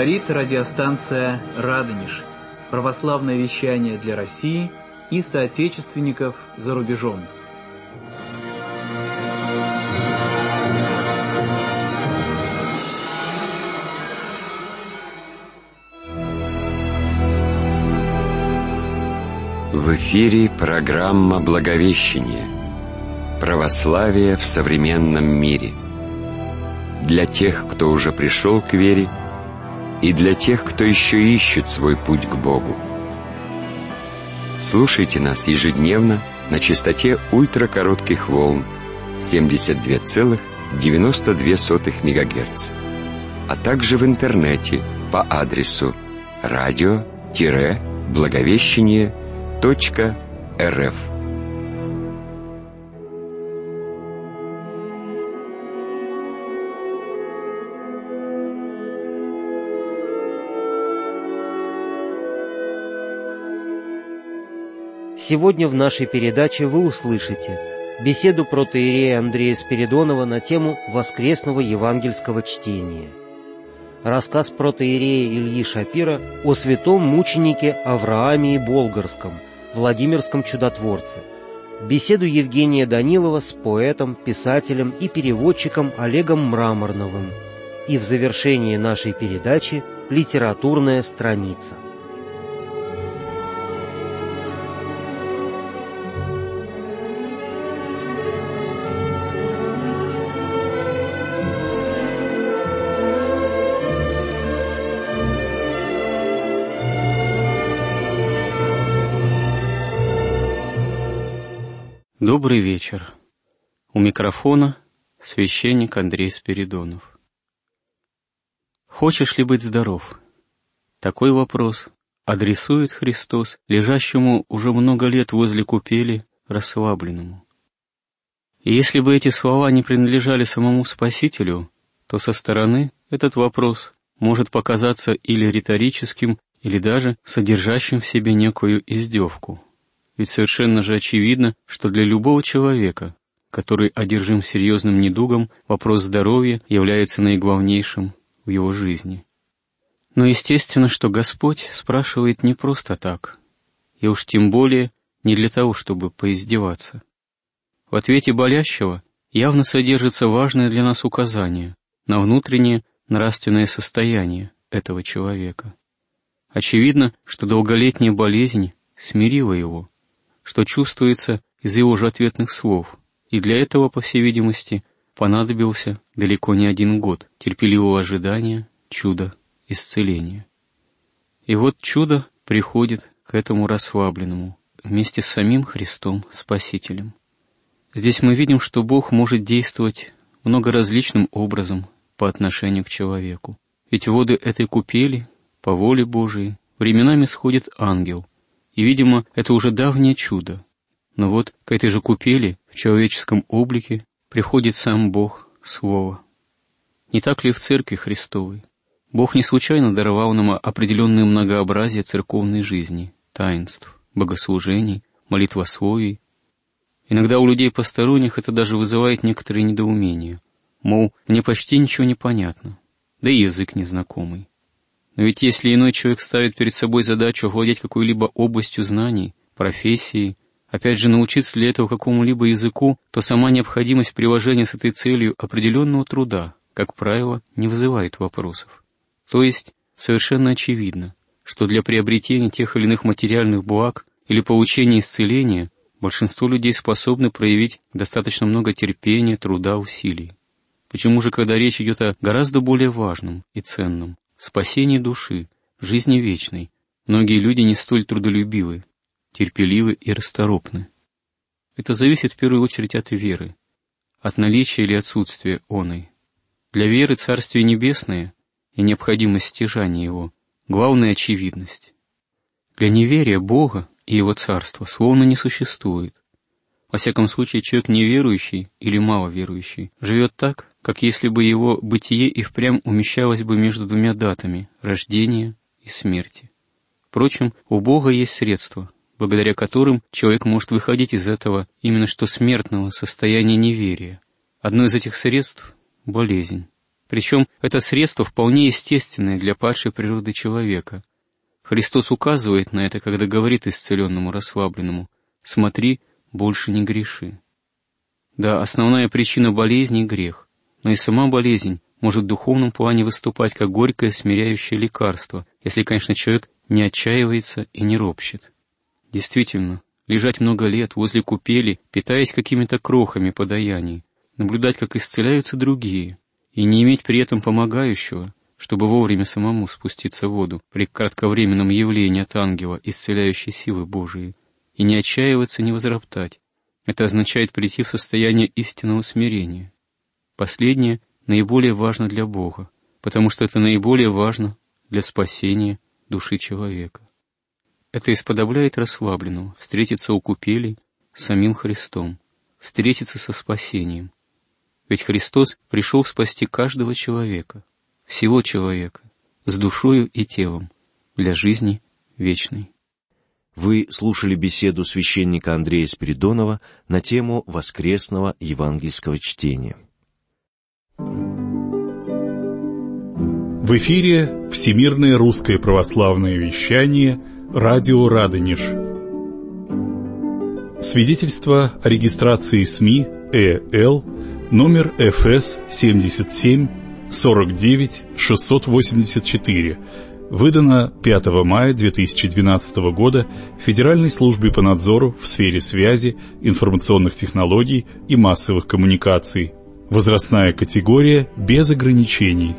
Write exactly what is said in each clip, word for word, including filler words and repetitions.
Говорит радиостанция «Радонеж». Православное вещание для России и соотечественников за рубежом. В эфире программа «Благовещение. Православие в современном мире». Для тех, кто уже пришел к вере, и для тех, кто еще ищет свой путь к Богу. Слушайте нас ежедневно на частоте ультракоротких волн семьдесят два целых девяносто две сотых мегагерца, а также в интернете по адресу радио-благовещение точка рф. Сегодня в нашей передаче вы услышите беседу протоиерея Андрея Спиридонова на тему воскресного евангельского чтения, рассказ протоиерея Ильи Шапира о святом мученике Авраамии Болгарском, Владимирском чудотворце, беседу Евгения Данилова с поэтом, писателем и переводчиком Олегом Мраморновым и в завершении нашей передачи литературная страница. Добрый вечер. У микрофона священник Андрей Спиридонов. Хочешь ли быть здоров? Такой вопрос адресует Христос лежащему уже много лет возле купели расслабленному. И если бы эти слова не принадлежали самому Спасителю, то со стороны этот вопрос может показаться или риторическим, или даже содержащим в себе некую издевку. Ведь совершенно же очевидно, что для любого человека, который одержим серьезным недугом, вопрос здоровья является наиглавнейшим в его жизни. Но естественно, что Господь спрашивает не просто так, и уж тем более не для того, чтобы поиздеваться. В ответе болящего явно содержится важное для нас указание на внутреннее нравственное состояние этого человека. Очевидно, что долголетняя болезнь смирила его, что чувствуется из его же ответных слов, и для этого, по всей видимости, понадобился далеко не один год терпеливого ожидания чуда исцеления. И вот чудо приходит к этому расслабленному вместе с самим Христом Спасителем. Здесь мы видим, что Бог может действовать многоразличным образом по отношению к человеку. Ведь в воды этой купели, по воле Божией, временами сходит ангел, и, видимо, это уже давнее чудо. Но вот к этой же купели в человеческом облике приходит сам Бог, Слово. Не так ли в Церкви Христовой? Бог не случайно даровал нам определенное многообразие церковной жизни, таинств, богослужений, молитвословий. Иногда у людей посторонних это даже вызывает некоторые недоумения. Мол, мне почти ничего не понятно, да и язык незнакомый. Но ведь если иной человек ставит перед собой задачу овладеть какой-либо областью знаний, профессией, опять же научиться для этого какому-либо языку, то сама необходимость приложения с этой целью определенного труда, как правило, не вызывает вопросов. То есть совершенно очевидно, что для приобретения тех или иных материальных благ или получения исцеления большинство людей способны проявить достаточно много терпения, труда, усилий. Почему же, когда речь идет о гораздо более важном и ценном спасении души, жизни вечной, многие люди не столь трудолюбивы, терпеливы и расторопны? Это зависит в первую очередь от веры, от наличия или отсутствия оной. Для веры Царствие Небесное и необходимость стяжания его — главная очевидность. Для неверия Бога и Его Царства словно не существует. Во всяком случае, человек неверующий или маловерующий живет так, как если бы его бытие и впрямь умещалось бы между двумя датами — рождения и смерти. Впрочем, у Бога есть средства, благодаря которым человек может выходить из этого именно что смертного состояния неверия. Одно из этих средств — болезнь, Причем это средство вполне естественное для падшей природы человека. Христос указывает на это, когда говорит исцеленному расслабленному: «Смотри, больше не греши». Да, основная причина болезни — грех, но и сама болезнь может в духовном плане выступать как горькое смиряющее лекарство, если, конечно, человек не отчаивается и не ропщет. Действительно, лежать много лет возле купели, питаясь какими-то крохами подаяний, наблюдать, как исцеляются другие, и не иметь при этом помогающего, чтобы вовремя самому спуститься в воду при кратковременном явлении от ангела исцеляющей силы Божией, и не отчаиваться, не возроптать. Это означает прийти в состояние истинного смирения. Последнее наиболее важно для Бога, потому что это наиболее важно для спасения души человека. Это исподобляет расслабленного встретиться у купелей с самим Христом, встретиться со спасением. Ведь Христос пришел спасти каждого человека, всего человека, с душою и телом, для жизни вечной. Вы слушали беседу священника Андрея Спиридонова на тему воскресного евангельского чтения. В эфире Всемирное русское православное вещание, радио «Радонеж». Свидетельство о регистрации СМИ ЭЛ, номер эф эс семьдесят семь сорок девять шестьсот восемьдесят четыре, выдано пятого мая две тысячи двенадцатого года Федеральной службе по надзору в сфере связи, информационных технологий и массовых коммуникаций. Возрастная категория без ограничений.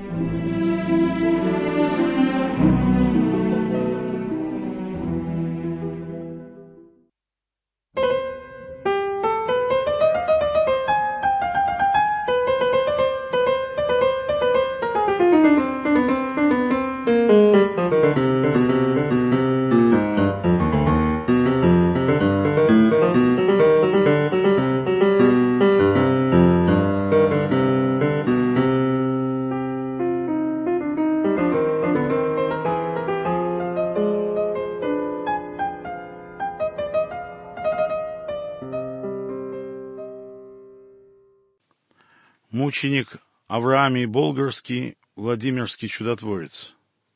Мученик Авраамий Болгарский, Владимирский чудотворец.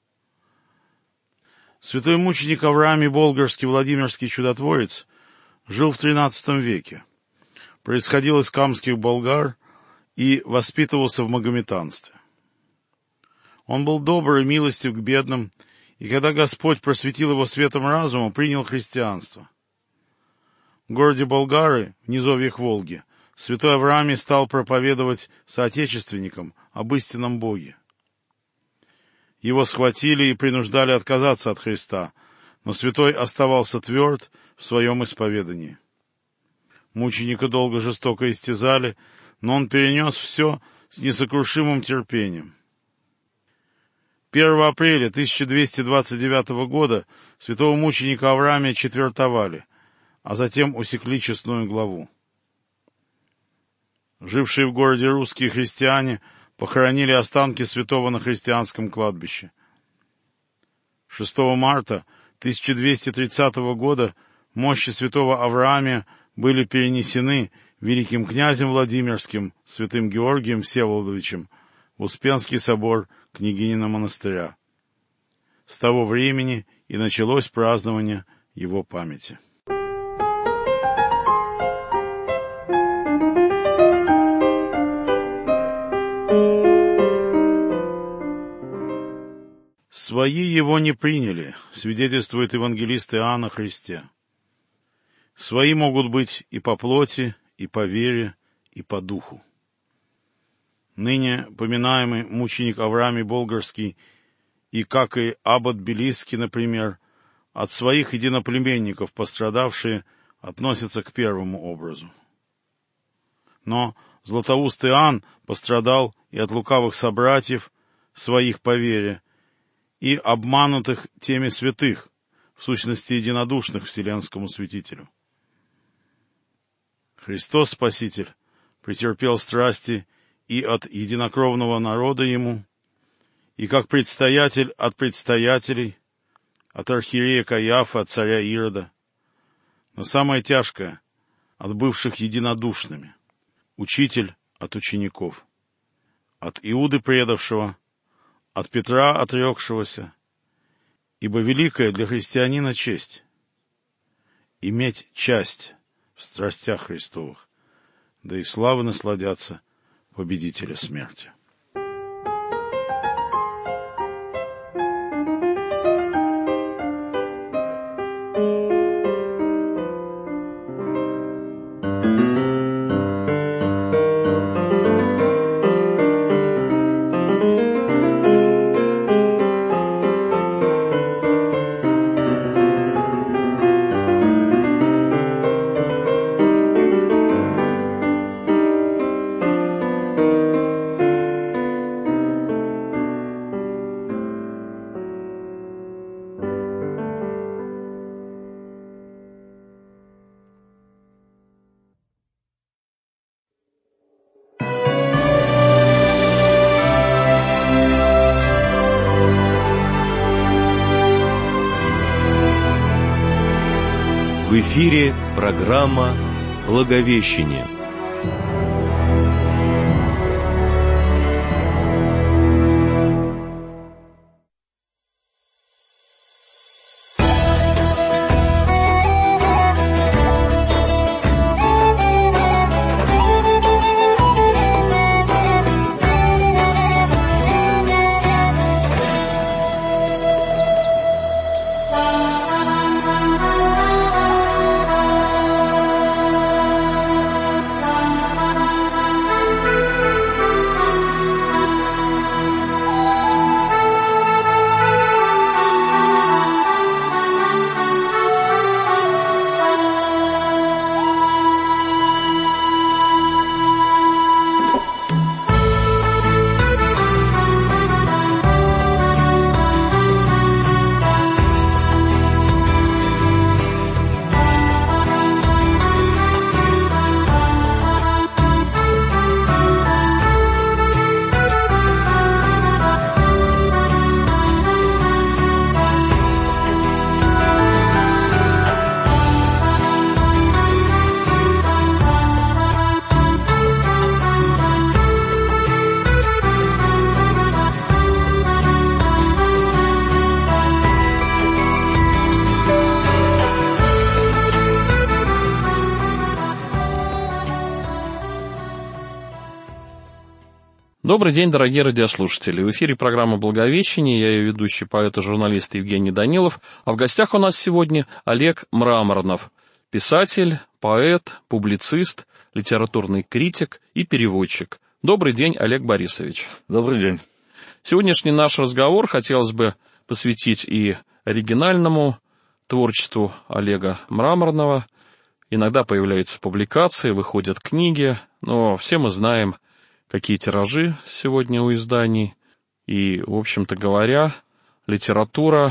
Святой мученик Авраамий Болгарский, Владимирский чудотворец, жил в тринадцатом веке, происходил из камских болгар и воспитывался в магометанстве. Он был добр и милостив к бедным, и когда Господь просветил его светом разума, принял христианство. В городе Болгары, в низовьях Волги, святой Авраамий стал проповедовать соотечественникам об истинном Боге. Его схватили и принуждали отказаться от Христа, но святой оставался тверд в своем исповедании. Мученика долго жестоко истязали, но он перенес все с несокрушимым терпением. первого апреля тысяча двести двадцать девятого года святого мученика Авраамия четвертовали, а затем усекли честную главу. Жившие в городе русские христиане похоронили останки святого на христианском кладбище. шестого марта тысяча двести тридцатого года мощи святого Авраамия были перенесены великим князем Владимирским, святым Георгием Всеволодовичем, в Успенский собор княгинина монастыря. С того времени и началось празднование его памяти. «Свои его не приняли», свидетельствует евангелист Иоанн о Христе. Свои могут быть и по плоти, и по вере, и по духу. Ныне поминаемый мученик Авраамий Болгарский и, как и аббат Белисский, например, от своих единоплеменников пострадавшие относятся к первому образу. Но Златоуст Иоанн пострадал и от лукавых собратьев своих по вере, и обманутых теми святых, в сущности единодушных вселенскому святителю. Христос Спаситель претерпел страсти и от единокровного народа ему, и как предстоятель от предстоятелей, от архиерея Каиафа, от царя Ирода, но самое тяжкое — от бывших единодушными, учитель от учеников. от Иуды предавшего, от Петра отрекшегося, ибо великая для христианина честь — иметь часть в страстях Христовых, да и славы насладятся победителя смерти. В эфире программа «Благовещение». Добрый день, дорогие радиослушатели. В эфире программа «Благовещение». Я ее ведущий, поэт и журналист Евгений Данилов. А в гостях у нас сегодня Олег Мраморнов, писатель, поэт, публицист, литературный критик и переводчик. Добрый день, Олег Борисович. Добрый день. Сегодняшний наш разговор хотелось бы посвятить и оригинальному творчеству Олега Мраморнова. Иногда появляются публикации, выходят книги, но все мы знаем, какие тиражи сегодня у изданий. И, в общем-то говоря, литература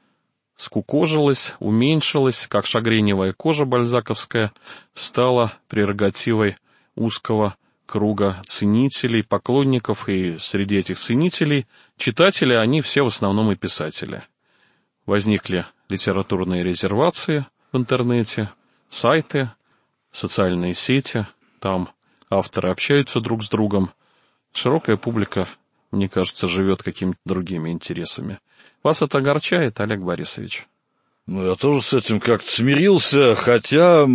скукожилась, уменьшилась, как шагреневая кожа бальзаковская, стала прерогативой узкого круга ценителей, поклонников, и среди этих ценителей читатели, они все в основном и писатели. Возникли литературные резервации в интернете, сайты, социальные сети, там авторы общаются друг с другом. Широкая публика, мне кажется, живет какими-то другими интересами. Вас это огорчает, Олег Борисович? Ну, я тоже с этим как-то смирился, хотя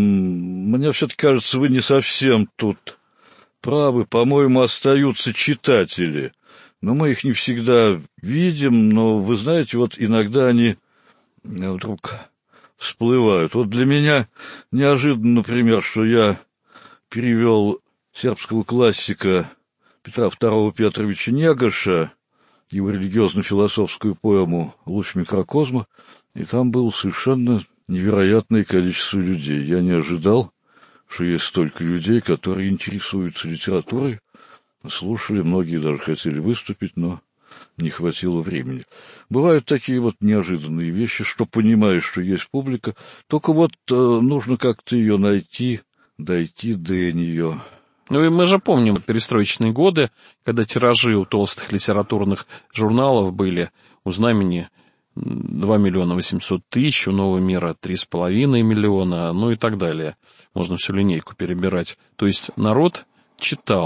мне все-таки кажется, вы не совсем тут правы. По-моему, остаются читатели. Но мы их не всегда видим, но, вы знаете, вот иногда они вдруг всплывают. Вот для меня неожиданно, например, что я перевел сербского классика Петра Второго Петровича Негоша, его религиозно-философскую поэму «Луч микрокосма», и там было совершенно невероятное количество людей. Я не ожидал, что есть столько людей, которые интересуются литературой, слушали, многие даже хотели выступить, но не хватило времени. Бывают такие вот неожиданные вещи, что понимаешь, что есть публика, только вот э, нужно как-то ее найти, дойти до нее. Ну и мы же помним перестроечные годы, когда тиражи у толстых литературных журналов были у «Знамени» два миллиона восемьсот тысяч, у «Нового мира» три с половиной миллиона, ну и так далее. Можно всю линейку перебирать. То есть народ читал,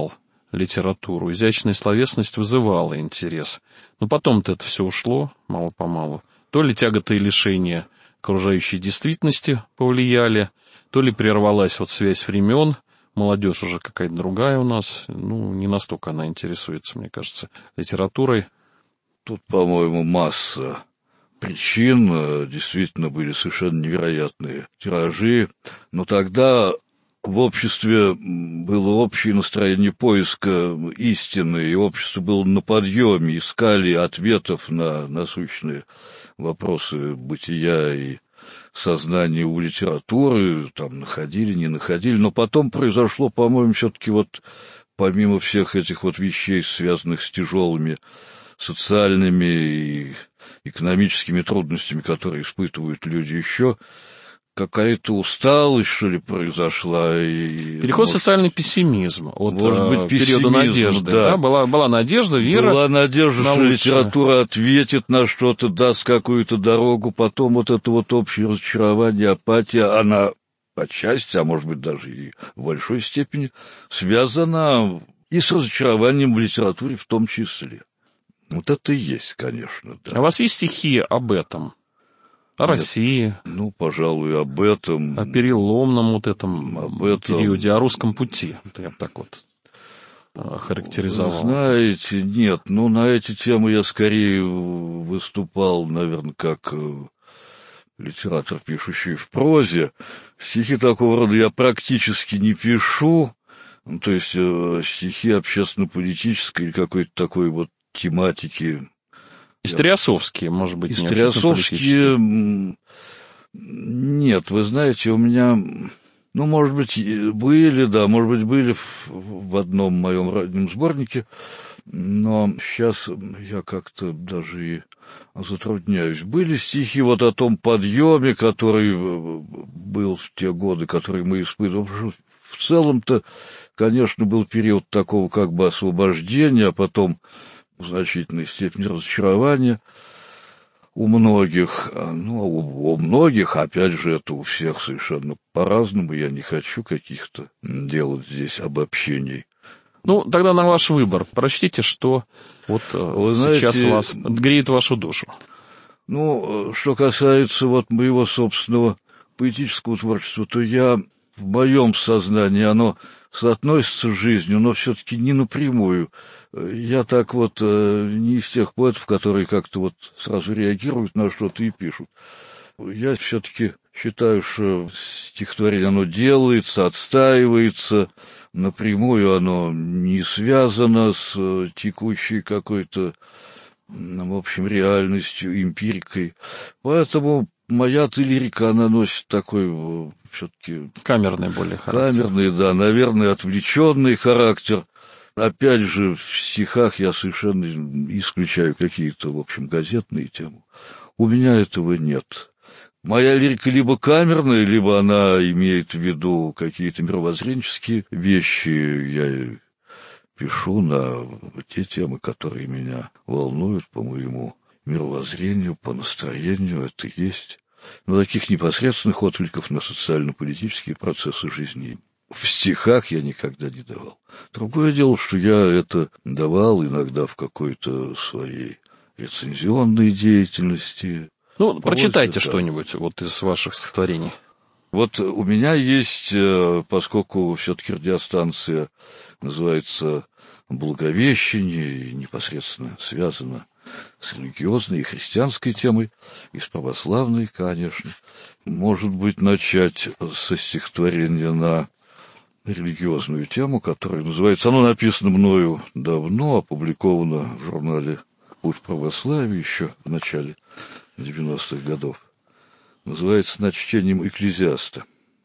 литературу. Изящная словесность вызывала интерес. Но потом-то это все ушло, мало-помалу. То ли тяготы и лишения окружающей действительности повлияли, то ли прервалась вот связь времен, молодежь уже какая-то другая у нас, ну, не настолько она интересуется, мне кажется, литературой. Тут, по-моему, масса причин, действительно были совершенно невероятные тиражи, но тогда в обществе было общее настроение поиска истины, и общество было на подъеме, искали ответов на насущные вопросы бытия и сознания у литературы, там находили, не находили, но потом произошло, по-моему, все-таки вот помимо всех этих вот вещей, связанных с тяжелыми социальными и экономическими трудностями, которые испытывают люди еще, какая-то усталость, что ли, произошла. И, Переход может, в социальный пессимизм от может быть, периода надежды. Да. Да? Была, была надежда, вера. Была надежда, что лучшее. Литература ответит на что-то, даст какую-то дорогу. Потом вот это вот общее разочарование, апатия, она отчасти, а может быть даже и в большой степени, связана и с разочарованием в литературе в том числе. Вот это и есть, конечно. Да. А у вас есть стихи об этом? О Нет, России? Ну, пожалуй, об этом. О переломном вот этом об этом. периоде, о русском пути. Это я так вот характеризовал. Вы знаете, нет, ну, на эти темы я скорее выступал, наверное, как литератор, пишущий в прозе. Стихи такого рода я практически не пишу, ну, то есть стихи общественно-политической или какой-то такой вот тематики. Историосовские, может быть, не Историосовские, нет, вы знаете, у меня, ну, может быть, были, да, может быть, были в, в одном моем раннем сборнике, но сейчас я как-то даже и затрудняюсь. Были стихи вот о том подъеме, который был в те годы, которые мы испытывали. В целом-то, конечно, был период такого как бы освобождения, а потом в значительной степени разочарования у многих, ну, у, у многих, опять же, это у всех совершенно по-разному, я не хочу каких-то делать здесь обобщений. Ну, тогда на ваш выбор. Прочтите, что вот Вы сейчас знаете, вас греет вашу душу. Ну, что касается вот моего собственного поэтического творчества, то я в моем сознании, оно соотносится с жизнью, но все-таки не напрямую. Я так вот не из тех поэтов, которые как-то вот сразу реагируют на что-то и пишут. Я все-таки считаю, что стихотворение, оно делается, отстаивается, напрямую оно не связано с текущей какой-то, в общем, реальностью, эмпирикой. Поэтому моя-то лирика, она носит такой все-таки... Камерный более характер. Камерный, да, наверное, отвлеченный характер. Опять же, в стихах я совершенно исключаю какие-то, в общем, газетные темы. У меня этого нет. Моя лирика либо камерная, либо она имеет в виду какие-то мировоззренческие вещи. Я пишу на те темы, которые меня волнуют по моему мировоззрению, по настроению, это есть. Но таких непосредственных откликов на социально-политические процессы жизни в стихах я никогда не давал. Другое дело, что я это давал иногда в какой-то своей рецензионной деятельности. Ну, По прочитайте да. что-нибудь вот из ваших стихотворений. Вот у меня есть, поскольку все-таки радиостанция называется «Благовещение» и непосредственно связана с религиозной и христианской темой, и с православной, конечно. Может быть, начать со стихотворения на религиозную тему, которая называется, оно написано мною давно, опубликовано в журнале «Путь православия» еще в начале девяностых годов. Называется «Над чтением Экклезиаста».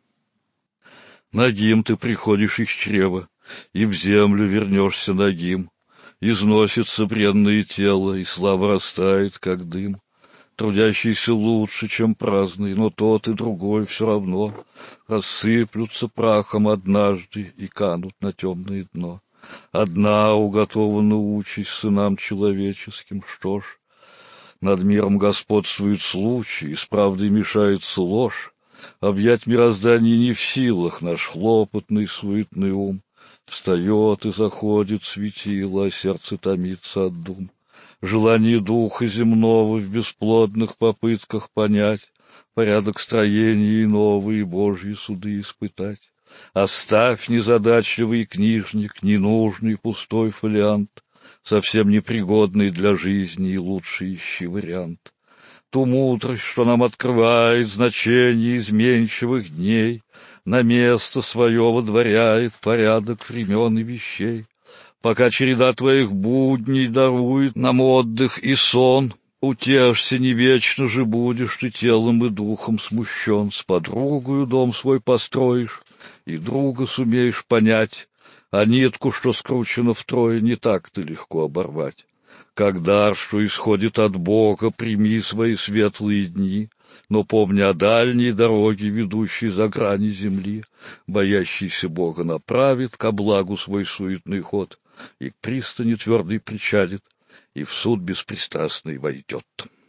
«Нагим ты приходишь из чрева, и в землю вернешься нагим. Износится бренное тело, и слава растает, как дым. Трудящийся лучше, чем праздный, но тот и другой все равно рассыплются прахом однажды и канут на темное дно. Одна уготована участь сынам человеческим, что ж, над миром господствует случай, и с правдой мешается ложь. Объять мироздание не в силах наш хлопотный суетный ум. Встает и заходит светило, а сердце томится от дум. Желание духа земного в бесплодных попытках понять, порядок строения иного и Божьи суды испытать. Оставь, незадачливый книжник, ненужный пустой фолиант, совсем непригодный для жизни, и лучший ищи вариант. Ту мудрость, что нам открывает значение изменчивых дней, на место свое водворяет порядок времен и вещей. Пока череда твоих будней дарует нам отдых и сон, утешься, не вечно же будешь ты телом и духом смущен. С подругою дом свой построишь, и друга сумеешь понять, а нитку, что скручена втрое, не так-то легко оборвать. Как дар, что исходит от Бога, прими свои светлые дни, но помни о дальней дороге, ведущей за грани земли. Боящийся Бога направит ко благу свой суетный ход, и к пристани твердый причалит, и в суд беспристрастный войдет.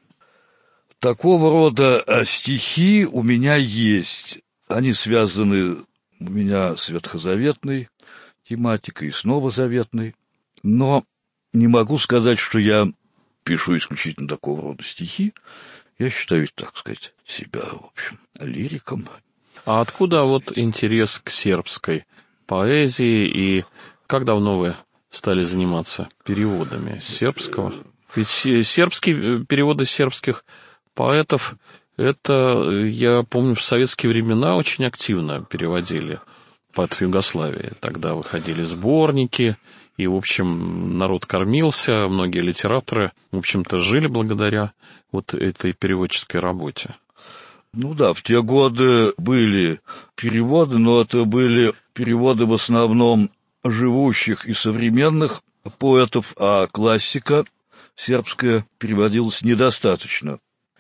Такого рода стихи у меня есть. Они связаны у меня с ветхозаветной тематикой и с новозаветной, но не могу сказать, что я пишу исключительно такого рода стихи. Я считаю, так сказать, себя, в общем, лириком. А откуда вот интерес к сербской поэзии, и как давно вы стали заниматься переводами сербского? Ведь сербские переводы сербских поэтов, это, я помню, в советские времена очень активно переводили поэтов Югославии. Тогда выходили сборники, и, в общем, народ кормился, многие литераторы, в общем-то, жили благодаря вот этой переводческой работе. Ну да, в те годы были переводы, но это были переводы в основном живущих и современных поэтов, а классика сербская переводилась недостаточно.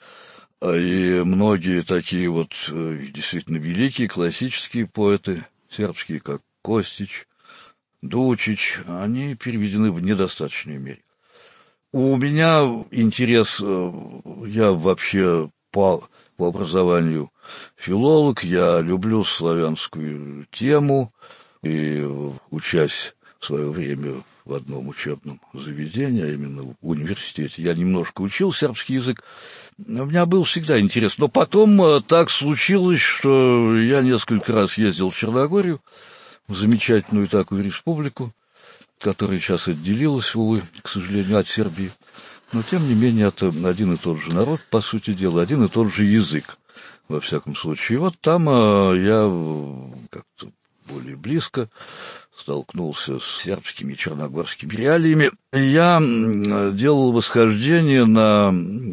И многие такие вот действительно великие классические поэты сербские, как Костич, Дучич, они переведены в недостаточной мере. У меня интерес, я вообще по, по образованию филолог, я люблю славянскую тему, и учась в свое время в одном учебном заведении, а именно в университете, я немножко учил сербский язык, у меня был всегда интерес. Но потом так случилось, что я несколько раз ездил в Черногорию, в замечательную такую республику, которая сейчас отделилась, увы, к сожалению, от Сербии. Но, тем не менее, это один и тот же народ, по сути дела, один и тот же язык, во всяком случае. И вот там я как-то более близко столкнулся с сербскими и черногорскими реалиями. Я делал восхождение на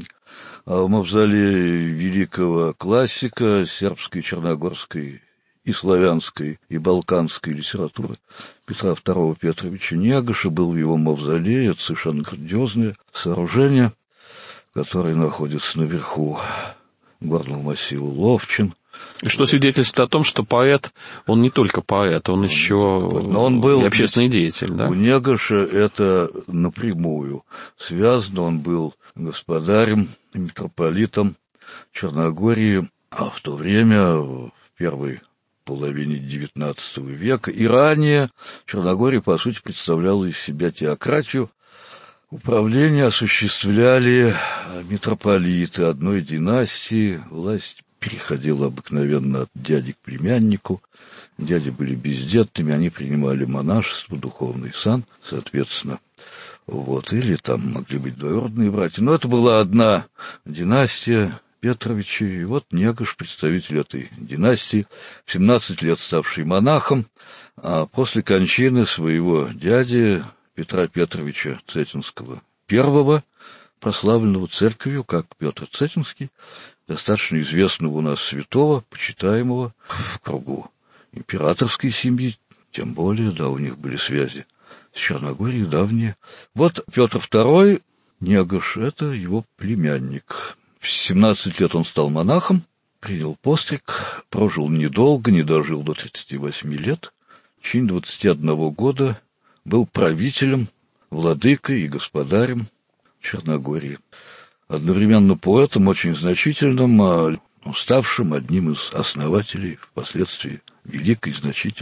мавзолей великого классика сербской, черногорской и славянской, и балканской литературы Петра второго Петровича Негоша. Был в его мавзолее, это совершенно грандиозное сооружение, которое находится наверху горного массива Ловчин. И что свидетельствует о том, что поэт, он не только поэт, он еще он был, и общественный деятель. Да? У Негоша это напрямую связано. Он был господарем, митрополитом Черногории, а в то время, в первой половине девятнадцатого века, и ранее Черногория, по сути, представляла из себя теократию. Управление осуществляли митрополиты одной династии, власть переходила обыкновенно от дяди к племяннику. Дяди были бездетными, они принимали монашество, духовный сан, соответственно. Вот, или там могли быть двоюродные братья. Но это была одна династия Петровичей. И вот Негош, представитель этой династии, в семнадцать лет ставший монахом, а после кончины своего дяди Петра Петровича Цетинского первого, прославленного церковью, как Петр Цетинский, достаточно известного у нас святого, почитаемого в кругу императорской семьи, тем более, да, у них были связи с Черногорией давние. Вот Петр второй, Негош, это его племянник. В семнадцать лет он стал монахом, принял постриг, прожил недолго, не дожил до тридцати восьми лет, в течение двадцати одного года был правителем, владыкой и господарем Черногории. Одновременно поэтом очень значительным, ставшим одним из основателей впоследствии великой значительной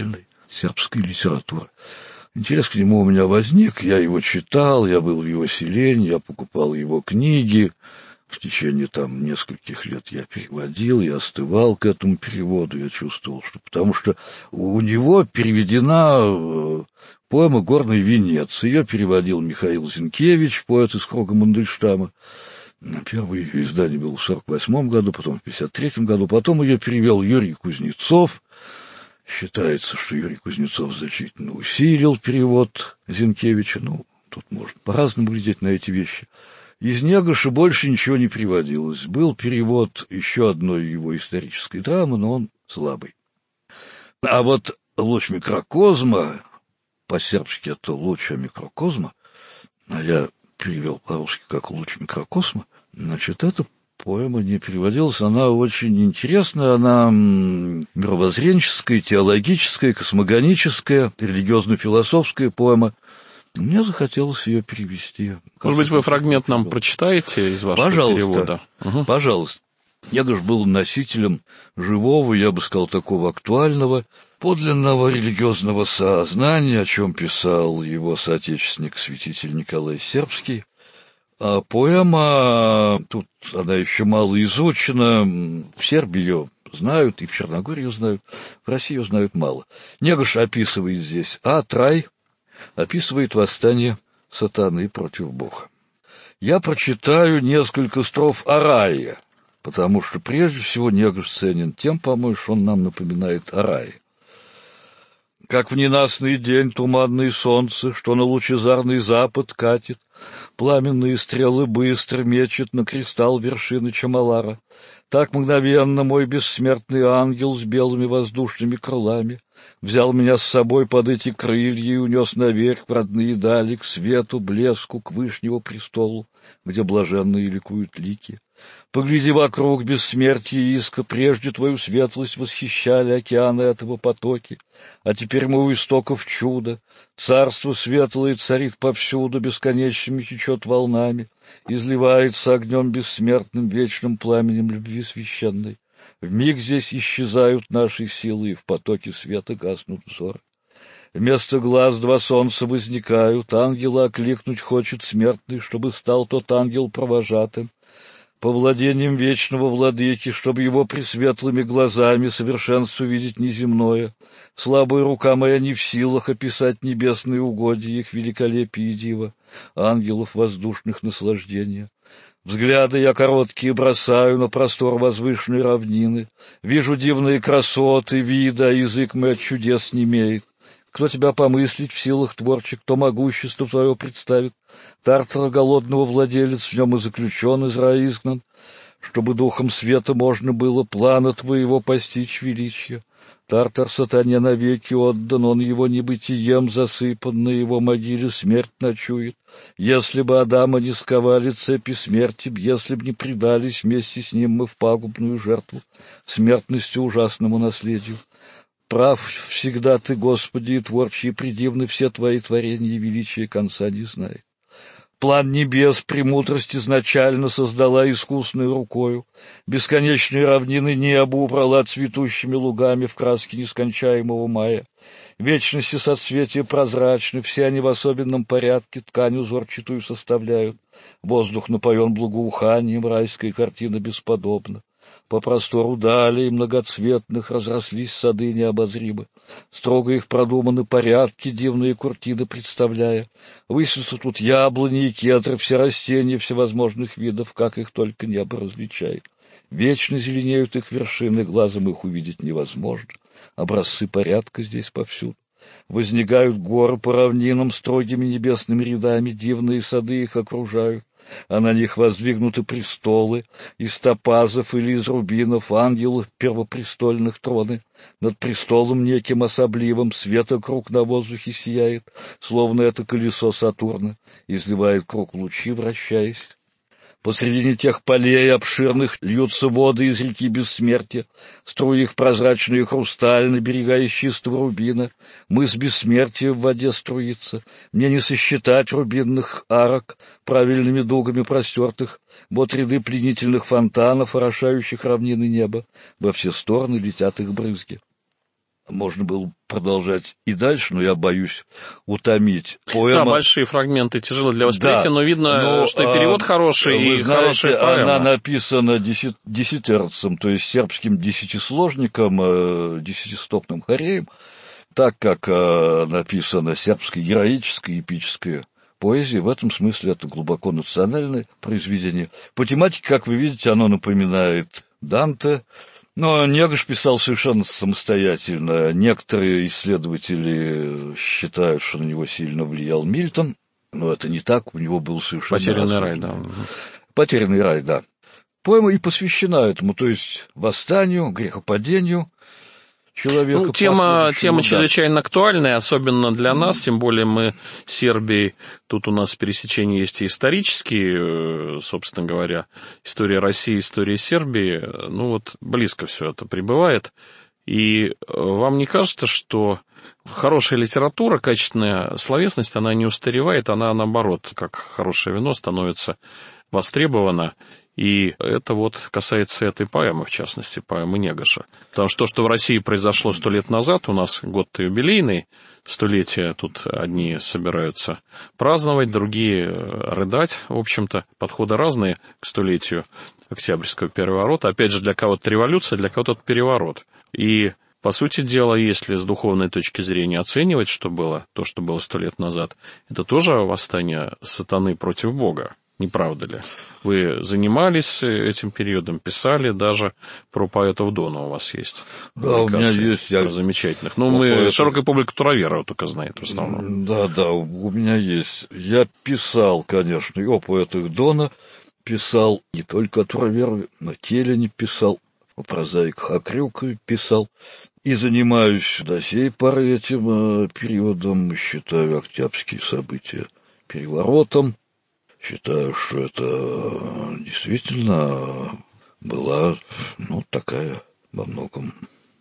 сербской литературы. Интерес к нему у меня возник, я его читал, я был в его селении, я покупал его книги. В течение там нескольких лет я переводил, я остывал к этому переводу, я чувствовал, что... Потому что у него переведена поэма «Горный венец». Ее переводил Михаил Зинкевич, поэт из круга Мандельштама. Первое ее издание было в сорок восьмом году, потом в пятьдесят третьем году. Потом ее перевел Юрий Кузнецов. Считается, что Юрий Кузнецов значительно усилил перевод Зинкевича. Ну, тут можно по-разному глядеть на эти вещи. Из Негоша больше ничего не переводилось. Был перевод еще одной его исторической драмы, но он слабый. А вот «Луч микрокозма», по-сербски это «Луч микрокозма», а я перевел по-русски как «Луч микрокосма», значит, эта поэма не переводилась, она очень интересная, она мировоззренческая, теологическая, космогоническая, религиозно-философская поэма. Мне захотелось ее перевести. Может быть, вы фрагмент нам прочитаете из вашего пожалуйста, перевода? Угу. Пожалуйста. Негош был носителем живого, я бы сказал, такого актуального, подлинного религиозного сознания, о чем писал его соотечественник, святитель Николай Сербский. А поэма, тут она еще мало изучена, в Сербии ее знают, и в Черногории ее знают, в России ее знают мало. Негош описывает здесь ад, рай, описывает восстание сатаны против Бога. Я прочитаю несколько строф о рае, потому что прежде всего Негош ценен тем, по-моему, что он нам напоминает о рае. Как в ненастный день туманное солнце, что на лучезарный запад катит, пламенные стрелы быстро мечет на кристалл вершины Чамалара, так мгновенно мой бессмертный ангел с белыми воздушными крылами взял меня с собой под эти крылья и унес наверх в родные дали, к свету, блеску, к вышнему престолу, где блаженные ликуют лики. Погляди вокруг, бессмертие иска, прежде твою светлость восхищали океаны этого потоки, а теперь мы у истоков чуда. Царство светлое царит повсюду, бесконечными течет волнами, изливается огнем бессмертным, вечным пламенем любви священной. Вмиг здесь исчезают наши силы, и в потоке света гаснут взоры. Вместо глаз два солнца возникают, ангела окликнуть хочет смертный, чтобы стал тот ангел провожатым. По владениям вечного владыки, чтобы его пресветлыми глазами совершенство видеть неземное. Слабая рука моя не в силах описать небесные угодья, их великолепие и диво, ангелов воздушных наслаждения. Взгляды я короткие бросаю на простор возвышенной равнины. Вижу дивные красоты, вида, а язык мой от чудес немеет. Кто тебя помыслить в силах творчек, кто могущество твое представит? Тартара голодного владелец, в нем и заключен, из рая изгнан, чтобы духом света можно было плана твоего постичь величия. Тартар сатане навеки отдан, он его небытием засыпан, на его могиле смерть ночует. Если бы Адама не сковали цепи смерти, если б не предались вместе с ним мы в пагубную жертву, смертностью ужасному наследию. Прав всегда ты, Господи, и творчие предивны все твои творения, и величие конца не знает. План небес премудрость изначально создала искусной рукою, бесконечные равнины неба убрала цветущими лугами в краске нескончаемого мая. Вечности соцветия прозрачны, все они в особенном порядке ткань узорчатую составляют. Воздух напоен благоуханием, райская картина бесподобна. По простору далей многоцветных разрослись сады необозримы. Строго их продуманы порядки, дивные куртины представляя. Высятся тут яблони и кедры, все растения всевозможных видов, как их только небо различает. Вечно зеленеют их вершины, глазом их увидеть невозможно. Образцы порядка здесь повсюду. Возникают горы по равнинам строгими небесными рядами, дивные сады их окружают. А на них воздвигнуты престолы из топазов или из рубинов, ангелов первопрестольных троны. Над престолом неким особливым света круг на воздухе сияет, словно это колесо Сатурна, изливает круг лучи, вращаясь. Посредине тех полей обширных льются воды из реки бессмертия, струи их прозрачные и хрустальные, берега из чистого рубина. Мыс бессмертия в воде струится. Мне не сосчитать рубинных арок, правильными дугами простертых. Вот ряды пленительных фонтанов, орошающих равнины неба. Во все стороны летят их брызги. можно было продолжать и дальше, но я боюсь утомить. Поэма... Да, большие фрагменты тяжело для восприятия, да, но видно, но, что и перевод хороший, вы и знаете, хорошая поэма. Она написана десят, десятерцем, то есть сербским десятисложником, десятистопным хореем, так как написана сербская героическая эпическая поэзия. В этом смысле это глубоко национальное произведение. По тематике, как вы видите, оно напоминает Данте. Но Негаш писал совершенно самостоятельно. Некоторые исследователи считают, что на него сильно влиял Мильтон, но это не так, у него был совершенно... «Потерянный рай», да. «Потерянный рай», да. Поэма и посвящена этому, то есть восстанию, грехопадению человека. Ну, тема, тема чрезвычайно актуальная, особенно для нас, тем более мы с Сербией, тут у нас пересечения есть и исторические, собственно говоря, история России, история Сербии, ну вот близко все это пребывает, и вам не кажется, что хорошая литература, качественная словесность, она не устаревает, она наоборот, как хорошее вино, становится востребована. И это вот касается этой поэмы, в частности, поэмы Негаша. Потому что то, что в России произошло сто лет назад, у нас год-то юбилейный, столетие, тут одни собираются праздновать, другие рыдать, в общем-то, подходы разные к столетию Октябрьского переворота. Опять же, для кого-то революция, для кого-то переворот. И, по сути дела, если с духовной точки зрения оценивать, что было, то, что было сто лет назад, это тоже восстание сатаны против Бога. Не правда ли? Вы занимались этим периодом, писали даже про поэтов Дона у вас есть. Да, у меня есть. Я... Замечательных. Ну, мы, поэтов... широкая публика Тураверова только знает в основном. Да, да, у меня есть. Я писал, конечно, и о поэтах Дона, писал не только о Тураверове, но Келине писал, о прозаиках Окрюкове писал. И занимаюсь до сей поры этим периодом, считаю октябрьские события переворотом. Считаю, что это действительно была, ну, такая, во многом,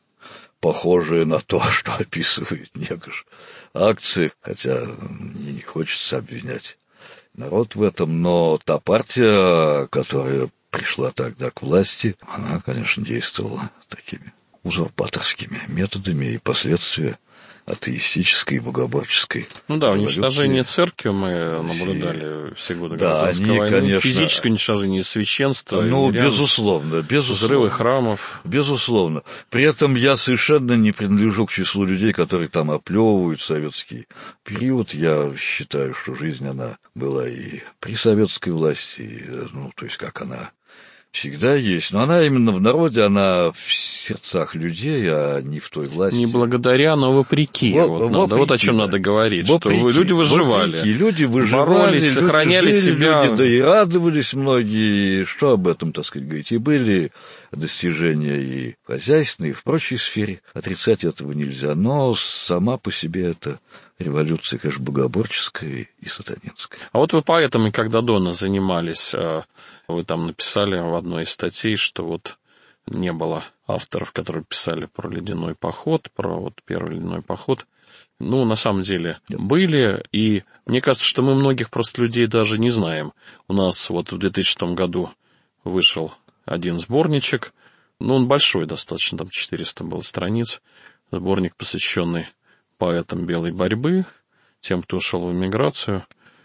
похожая на то, что описывает Негаш акция, хотя мне не хочется обвинять народ в этом, но та партия, которая пришла тогда к власти, она, конечно, действовала такими узурпаторскими методами, и последствия атеистической и богоборческой. Ну да, уничтожение церкви мы наблюдали все годы да, гражданской они, войны. Конечно, физическое уничтожение священства. Ну, безусловно, безусловно. Взрывы храмов. Безусловно. При этом я совершенно не принадлежу к числу людей, которые там оплевывают советский период. Я считаю, что жизнь, она была и при советской власти, и, ну, то есть как она всегда есть, но она именно в народе, она в сердцах людей, а не в той власти. Не благодаря, но вопреки. Во, вот, вопреки надо, вот о чем да. надо говорить, вопреки, что люди выживали. Вопреки. Люди выживали, боролись, люди сохраняли жили, себя. Люди, да и радовались многие, что об этом, так сказать, говорить. И были достижения и в хозяйственной, и в прочей сфере. Отрицать этого нельзя, но сама по себе это революция, конечно, богоборческая и сатанинская. А вот вы поэтами, когда Дона занимались, вы там написали в одной из статей, что вот не было авторов, которые писали про ледяной поход, про вот первый ледяной поход. Ну, на самом деле, были, и мне кажется, что мы многих просто людей даже не знаем. У нас вот в две тысячи шестом году вышел один сборничек, ну, он большой достаточно, там четыреста было страниц, сборник, посвященный поэтам белой борьбы, тем, кто ушел в эмиграцию.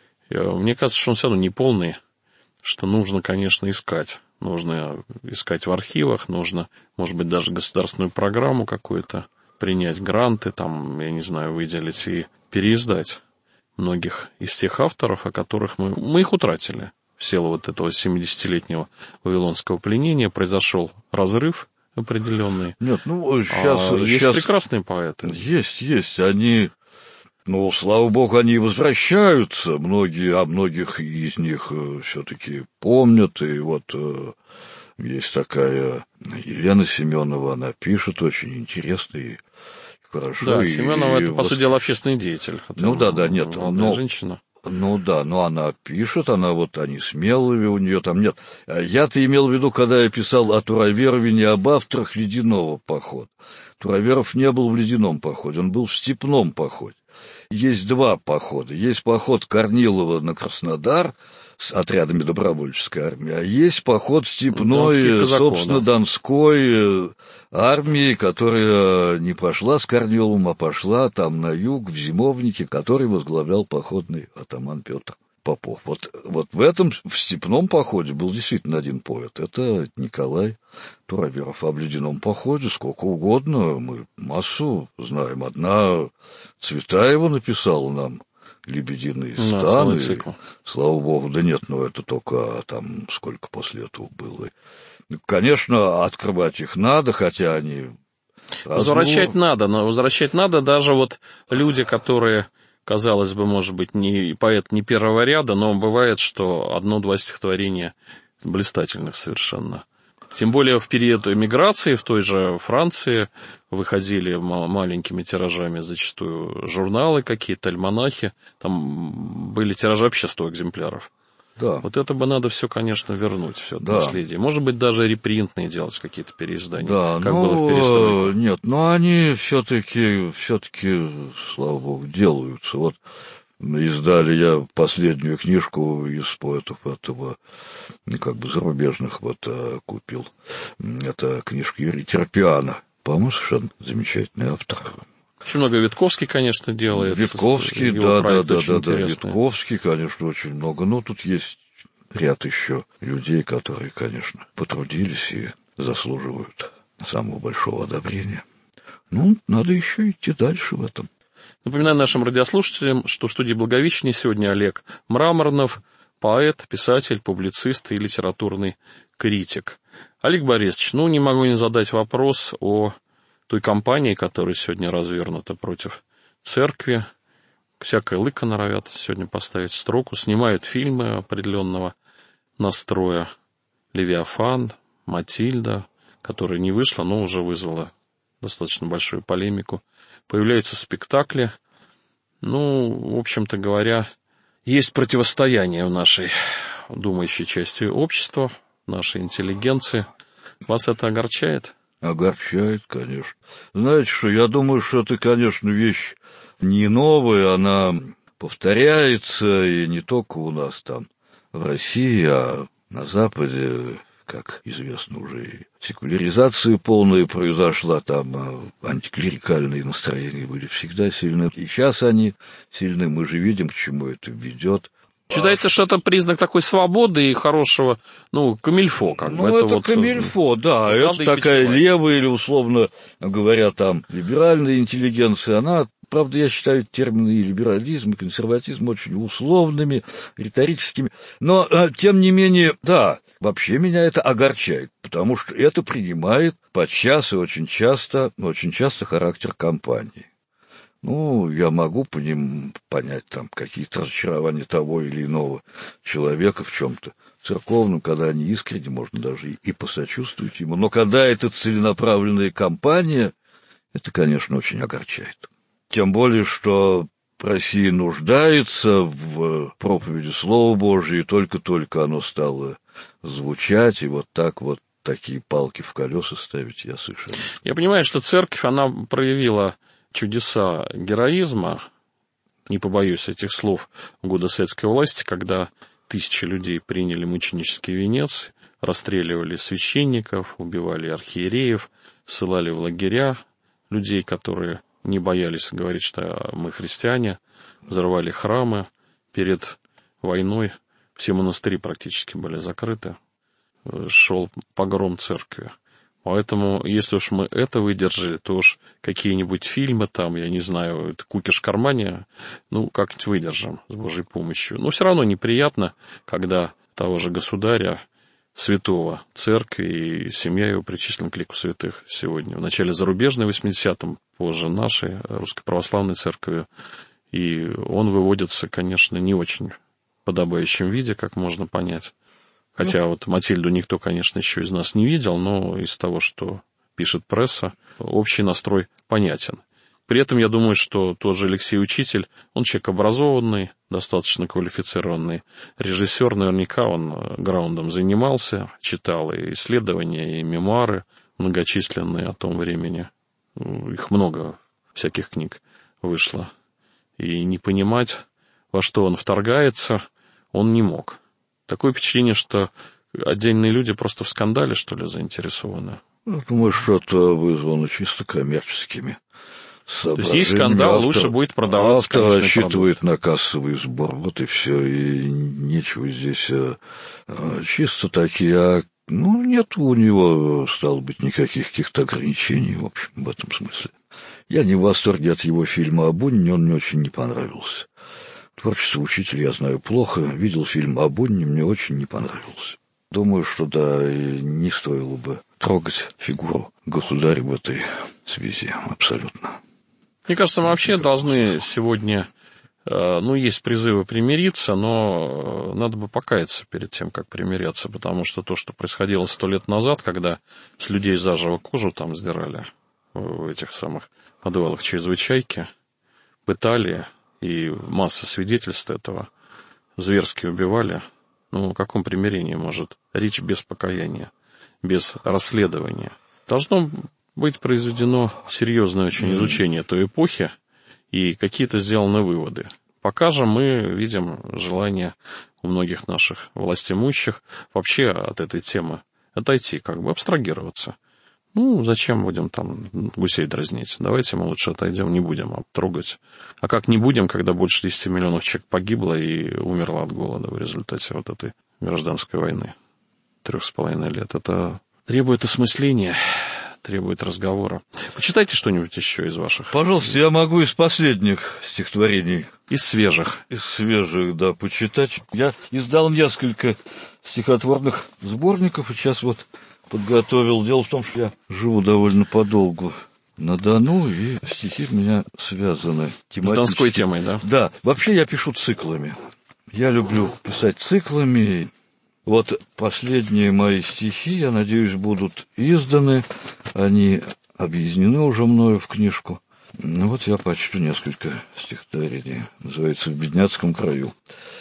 Мне кажется, что он все равно не полный, что нужно, конечно, искать. Нужно искать в архивах, нужно, может быть, даже государственную программу какую-то принять, гранты, там, я не знаю, выделить и переиздать многих из тех авторов, о которых мы... Мы их утратили. В силу вот этого семидесятилетнего вавилонского пленения произошел разрыв определенный. Нет, ну, сейчас... А есть сейчас... прекрасные поэты. Есть, есть. Они... Ну, слава богу, они возвращаются, многие, а многих из них все-таки помнят, и вот есть такая Елена Семенова, она пишет очень интересно и хорошо. Да, и, Семенова, и это, вот... по сути дела, общественный деятель. Ну да, да, нет. Молодая но... женщина. Ну да, но она пишет, она вот, они смелые, у нее там нет. Я-то имел в виду, когда я писал о Тураверове, не об авторах ледяного похода. Тураверов не был в ледяном походе, он был в степном походе. Есть два похода. Есть поход Корнилова на Краснодар, с отрядами добровольческой армии, а есть поход степной, казаков, собственно, да. Донской армии, которая не пошла с Корниловым, а пошла там на юг, в зимовники, который возглавлял походный атаман Петр Попов. Вот, вот в этом, в степном походе был действительно один поэт. Это Николай Туроверов. А в ледяном походе сколько угодно, мы массу знаем. Одна Цветаева написала нам «Лебединые станы». Да, слава богу, да нет, но это только там сколько после этого было. Конечно, открывать их надо, хотя они... Возвращать разну... надо, но возвращать надо даже вот люди, которые... Казалось бы, может быть, не поэт не первого ряда, но бывает, что одно-два стихотворения блистательных совершенно. Тем более в период эмиграции в той же Франции выходили маленькими тиражами зачастую журналы какие-то, альманахи. Там были тиражи вообще сто экземпляров. Да. Вот это бы надо все, конечно, вернуть, все это да. наследие. Может быть, даже репринтные делать какие-то переиздания. Да, как ну, было в перестройке. Нет, но они все-таки, все-таки, слава богу, делаются. Вот издали я последнюю книжку из поэтов этого, как бы зарубежных, вот купил. Это книжка Юрия Терпиана. По-моему, совершенно замечательный автор. Очень много Витковский, конечно, делает. Витковский, да, да, да, да, да, Витковский, конечно, очень много. Но тут есть ряд еще людей, которые, конечно, потрудились и заслуживают самого большого одобрения. Ну, надо еще идти дальше в этом. Напоминаю нашим радиослушателям, что в студии Благовещения сегодня Олег Мраморнов, поэт, писатель, публицист и литературный критик. Олег Борисович, ну, не могу не задать вопрос о той кампании, которая сегодня развернута против церкви. Всякое лыко норовят сегодня поставить в строку, снимают фильмы определенного настроя. «Левиафан», «Матильда», которая не вышла, но уже вызвала достаточно большую полемику. Появляются спектакли. Ну, в общем-то говоря, есть противостояние в нашей думающей части общества, нашей интеллигенции. Вас это огорчает? Огорчает, конечно. Знаете что, я думаю, что это, конечно, вещь не новая, она повторяется, и не только у нас там в России, а на Западе, как известно уже, и секуляризация полная произошла, там антиклерикальные настроения были всегда сильны, и сейчас они сильны, мы же видим, к чему это ведет. Считается, что это признак такой свободы и хорошего, ну, камильфо, как ну, бы. Ну, это, это вот, камильфо, да, это такая почему? Левая или, условно говоря, там, либеральная интеллигенция, она, правда, я считаю термины и либерализм, и консерватизм очень условными, риторическими, но, тем не менее, да, вообще меня это огорчает, потому что это принимает подчас и очень часто, очень часто характер кампании. Ну, я могу по ним понять там какие-то разочарования того или иного человека в чем-то церковном, когда они искренне, можно даже и, и посочувствовать ему. Но когда это целенаправленная кампания, это, конечно, очень огорчает. Тем более, что Россия нуждается в проповеди Слова Божия, и только-только оно стало звучать, и вот так вот такие палки в колеса ставить я совершенно... Я понимаю, что церковь, она проявила чудеса героизма, не побоюсь этих слов, в годы советской власти, когда тысячи людей приняли мученический венец, расстреливали священников, убивали архиереев, ссылали в лагеря людей, которые не боялись говорить, что мы христиане, взорвали храмы. Перед войной все монастыри практически были закрыты, шел погром церкви. Поэтому, если уж мы это выдержали, то уж какие-нибудь фильмы там, я не знаю, это кукиш в кармане, ну, как-нибудь выдержим с Божьей помощью. Но все равно неприятно, когда того же государя, святого церкви, и семья его причислена к лику святых сегодня. Вначале зарубежной, в восьмидесятом, позже нашей, Русской Православной Церкви. И он выводится, конечно, не очень в подобающем виде, как можно понять. Хотя вот Матильду никто, конечно, еще из нас не видел, но из того, что пишет пресса, общий настрой понятен. При этом я думаю, что тот же Алексей Учитель, он человек образованный, достаточно квалифицированный режиссер, наверняка он граундом занимался, читал и исследования, и мемуары многочисленные о том времени. Их много всяких книг вышло. И не понимать, во что он вторгается, он не мог. Такое впечатление, что отдельные люди просто в скандале, что ли, заинтересованы. Я думаю, что это вызвано чисто коммерческими соображениями. То есть есть скандал, автор, лучше будет продаваться автор конечный рассчитывает продукт. на кассовый сбор, вот и все, и нечего здесь а, а, чисто такие, а, ну, нет у него, стало быть, никаких каких-то ограничений, в общем, в этом смысле. Я не в восторге от его фильма о Бунине, он мне очень не понравился. Творчество учителя я знаю плохо, видел фильм о Бунине, мне очень не понравился. Думаю, что да, не стоило бы трогать фигуру государя в этой связи, абсолютно. Мне кажется, мы вообще должны сегодня, ну, есть призывы примириться, но надо бы покаяться перед тем, как примиряться, потому что то, что происходило сто лет назад, когда с людей заживо кожу там сдирали в этих самых подвалах чрезвычайки, пытали, и масса свидетельств этого, зверски убивали, ну, о каком примирении может речь без покаяния, без расследования? Должно быть произведено серьезное очень изучение той эпохи и какие-то сделаны выводы. Пока же мы видим желание у многих наших властимущих вообще от этой темы отойти, как бы абстрагироваться. Ну, зачем будем там гусей дразнить? Давайте мы лучше отойдем, не будем трогать. А как не будем, когда больше десяти миллионов человек погибло и умерло от голода в результате вот этой гражданской войны трех с половиной лет? Это требует осмысления, требует разговора. Почитайте что-нибудь еще из ваших. Пожалуйста, я могу из последних стихотворений. Из свежих. Из свежих, да, почитать. Я издал несколько стихотворных сборников, и сейчас вот подготовил. Дело в том, что я живу довольно подолгу на Дону, и стихи у меня связаны тематически. С донской темой, да? Да. Вообще я пишу циклами. Я люблю писать циклами. Вот последние мои стихи, я надеюсь, будут изданы. Они объединены уже мною в книжку. Ну вот я прочту несколько стихотворений. Называется «В бедняцком краю».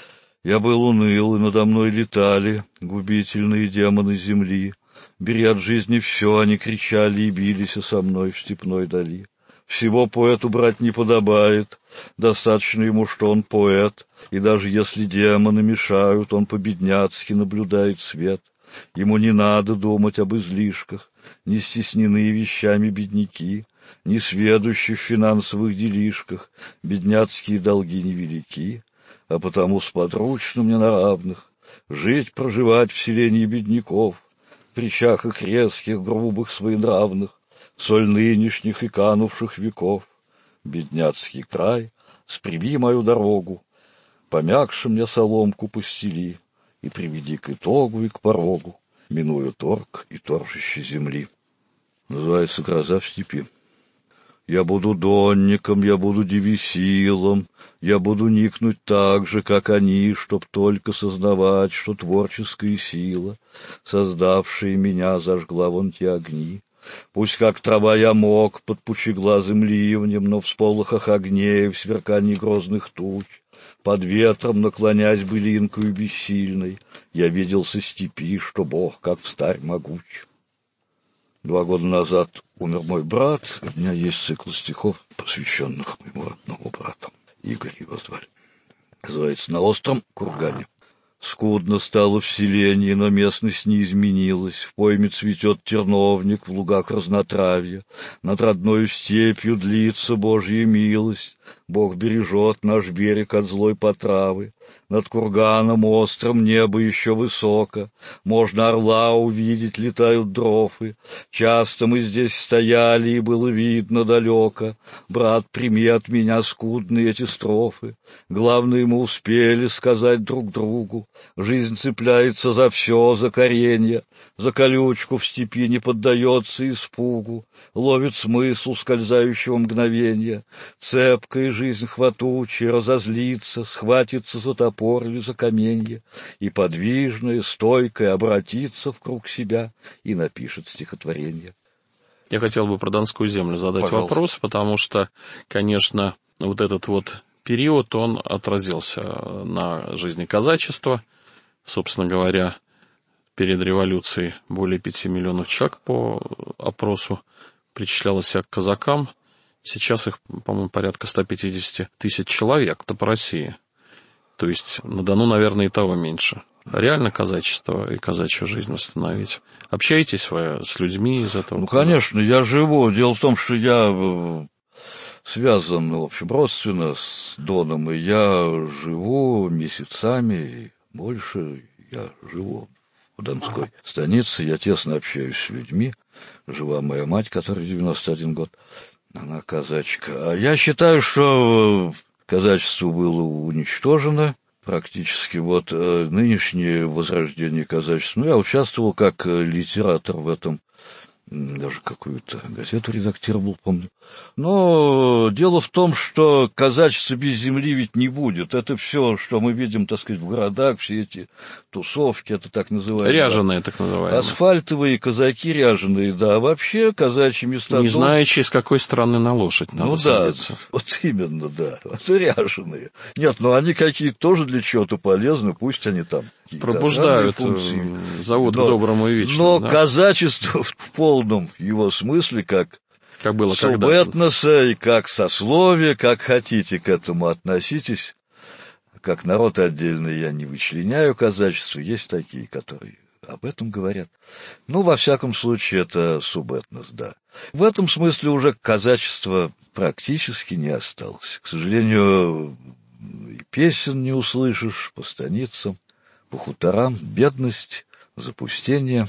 Я был уныл, и надо мной летали губительные демоны земли. Бери от жизни все, они кричали и бились со мной в степной дали. Всего поэту брать не подобает, достаточно ему, что он поэт, и даже если демоны мешают, он по-бедняцки наблюдает свет. Ему не надо думать об излишках, не стеснены вещами бедняки, не сведущие в финансовых делишках, бедняцкие долги невелики, а потому сподручно мне на равных жить, проживать в селении бедняков, в речах их резких, грубых, своенравных, соль нынешних и канувших веков. Бедняцкий край, спрями мою дорогу, помягше мне соломку постели и приведи к итогу и к порогу, минуя торг и торжище земли. Называется «Гроза в степи». Я буду донником, я буду девисилом, я буду никнуть так же, как они, чтоб только сознавать, что творческая сила, создавшая меня, зажгла вон те огни. Пусть как трава я мог под пучеглазым ливнем, но в сполохах огней, в сверкании грозных туч, под ветром, наклонясь былинкою бессильной, я видел со степи, что Бог, как встарь, могуч. Два года назад умер мой брат, у меня есть цикл стихов, посвященных моему родному брату. Игорь его звали. Называется «На остром кургане». Скудно стало в селении, но местность не изменилась. В пойме цветет терновник, в лугах разнотравье. Над родною степью длится Божья милость. Бог бережет наш берег от злой потравы. Над курганом острым небо еще высоко. Можно орла увидеть, летают дрофы. Часто мы здесь стояли, и было видно далеко. Брат, прими от меня скудные эти строфы. Главное, мы успели сказать друг другу. Жизнь цепляется за все, за коренья. За колючку в степи не поддается испугу. Ловит смысл скользающего мгновения. Цепкая жизнь хватучая разозлится, схватится за топор или за каменье, и подвижная, стойкая обратится в круг себя и напишет стихотворение. Я хотел бы про Донскую землю задать Пожалуйста. вопрос, потому что, конечно, вот этот вот период, он отразился на жизни казачества. Собственно говоря, перед революцией более пяти миллионов человек по опросу причислялось к казакам. Сейчас их, по-моему, порядка ста пятидесяти тысяч человек. Это по России. То есть на Дону, наверное, и того меньше. реально казачество и казачью жизнь восстановить? Общаетесь вы с людьми из этого? Ну, конечно, я живу. Дело в том, что я связан, в общем, родственно с Доном, и я живу месяцами, и больше я живу в Донской станице, я тесно общаюсь с людьми. Жива моя мать, которой девяносто один год, она казачка. А я считаю, что казачество было уничтожено практически. Вот нынешнее возрождение казачества. Ну, я участвовал как литератор в этом, даже какую-то газету редактировал, помню. Но дело в том, что казачество без земли ведь не будет. Это все, что мы видим, так сказать, в городах, все эти тусовки, это так называемые. Ряженые, так называемые. Асфальтовые казаки ряженые, да. А вообще казачьи места... Не знающие, с какой стороны на лошадь надо Ну садиться. Да, вот именно, да. Вот ряженые. Нет, ну они какие-то тоже для чего-то полезны, пусть они там... Пробуждают, зовут но, к доброму и вечному. Но да? казачество в полном его смысле, как, как было субэтноса и как сословие, как хотите к этому относитесь, как народ отдельный я не вычленяю казачество, есть такие, которые об этом говорят. Ну, во всяком случае, это субэтнос, да. В этом смысле уже казачество практически не осталось. К сожалению, и песен не услышишь по станицам, по хуторам, бедность, запустение,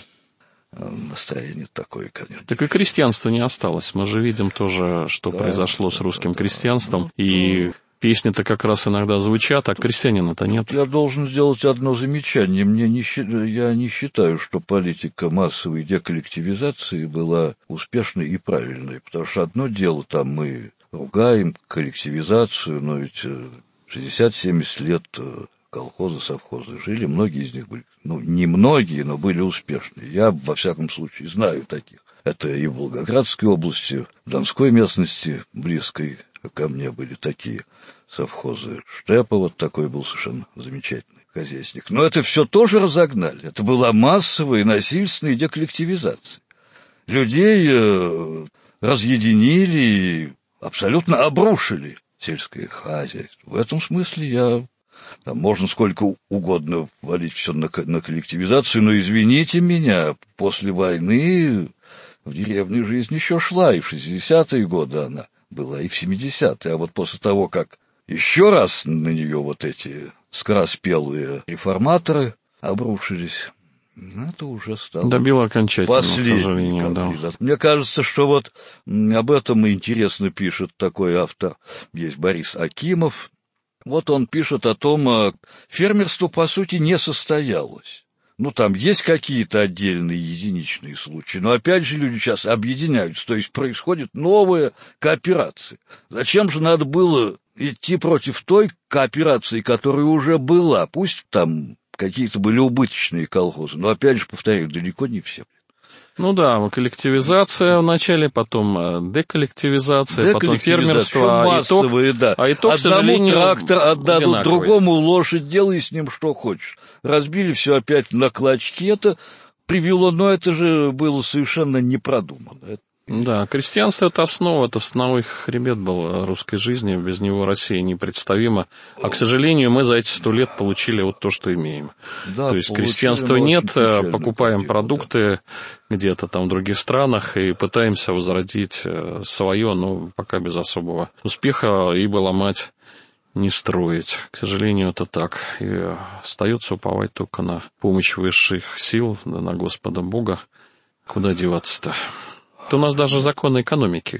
настроение такое, конечно. Так и крестьянства не осталось. Мы же видим тоже, что да, произошло да, с русским да, крестьянством. Да. И песни-то как раз иногда звучат, а крестьянина-то нет. Я должен сделать одно замечание. Мне не, я не считаю, что политика массовой деколлективизации была успешной и правильной. Потому что одно дело, там мы ругаем коллективизацию, но ведь шестьдесят-семьдесят лет... колхозы, совхозы жили, многие из них были, ну, не многие, но были успешные. Я, во всяком случае, знаю таких. Это и в Волгоградской области, в Донской местности, близкой ко мне были такие совхозы. Штепа вот такой был совершенно замечательный хозяйственник. Но это все тоже разогнали. Это была массовая насильственная деколлективизация. Людей э, разъединили и абсолютно обрушили сельское хозяйство. В этом смысле я... Там можно сколько угодно валить все на, на коллективизацию, но, извините меня, после войны в деревне жизнь еще шла, и в шестидесятые годы она была, и в семидесятые. А вот после того, как еще раз на нее вот эти скороспелые реформаторы обрушились, это уже стало... Добило окончательно, к сожалению, да. Мне кажется, что вот об этом интересно пишет такой автор, есть Борис Акимов. Вот он пишет о том, фермерство, по сути, не состоялось. Ну, там есть какие-то отдельные единичные случаи, но, опять же, люди сейчас объединяются, то есть происходит новая кооперация. Зачем же надо было идти против той кооперации, которая уже была? Пусть там какие-то были убыточные колхозы, но, опять же, повторяю, далеко не все. Ну да, коллективизация вначале, потом деколлективизация, потом фермерство, а итог, да. а итог, Одному к сожалению, трактор отдадут, одинаковый. Другому лошадь, делай с ним что хочешь. Разбили все опять на клочки, это привело, но это же было совершенно не продумано. Да, крестьянство — это основа, это основной хребет был русской жизни, без него Россия непредставима. А, к сожалению, мы за эти сто лет получили вот то, что имеем. Да, то есть крестьянства нет, покупаем продукты да. где-то там в других странах и пытаемся возродить свое, но пока без особого успеха, ибо ломать не строить. К сожалению, это так. И остается уповать только на помощь высших сил, на Господа Бога. Куда деваться-то? Это у нас даже законы экономики